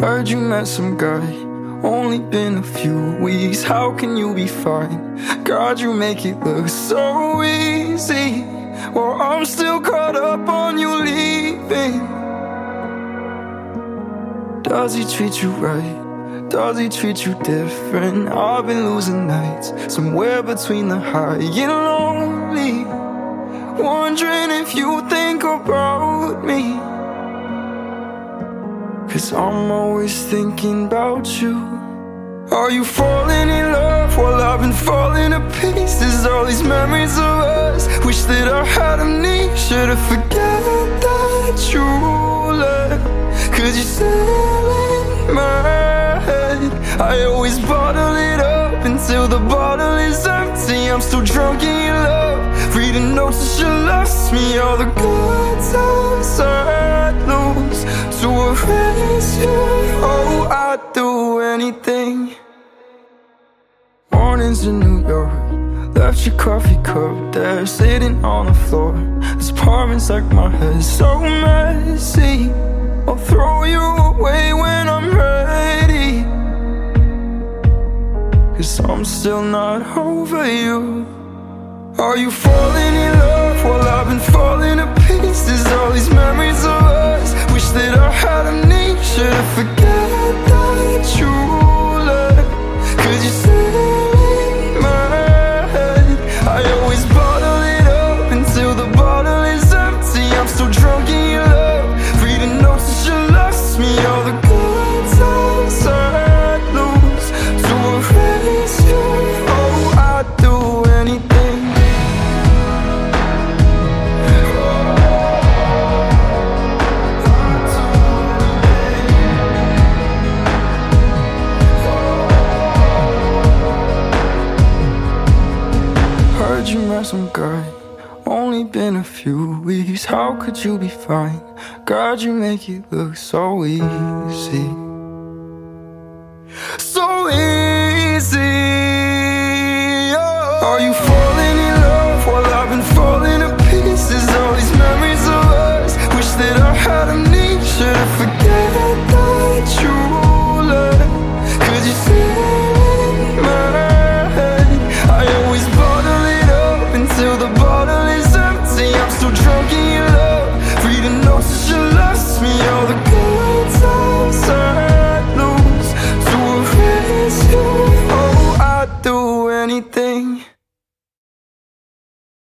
Heard you met some guy, only been a few weeks. How can you be fine? God, you make it look so easy. Well, I'm still caught up on you leaving. Does he treat you right? Does he treat you different? I've been losing nights somewhere between the high and lonely, wondering if you think about me. 'Cause I'm always thinking about you. Are you falling in love while I've been falling to pieces? All these memories of us, wish that I had amnesia to forget that you left. 'Cause you're still in my head. I always bottle it up until the bottle is empty. I'm still drunk in your love, reading notes that you lost me. All the good times I'd lose to erase you. Oh, I'd do anything. Mornings in New York, left your coffee cup there, sitting on the floor. This apartment's like my head's so messy. I'll throw you away when I'm ready, 'cause I'm still not over you. Are you falling in love while I've been falling to pieces? All these memories of us, wish that I had amnesia to forget that you left. 'Cause you're still in my head. I always bottle it up until the bottle is empty. I'm still drunk in your love, reading notes that you lost me. All the good times I'd lose to erase you. Oh, I'd do anything. Heard you met some guy, only been a few weeks. How could you be fine? God, you make it look so easy. So easy. Oh. Are you falling?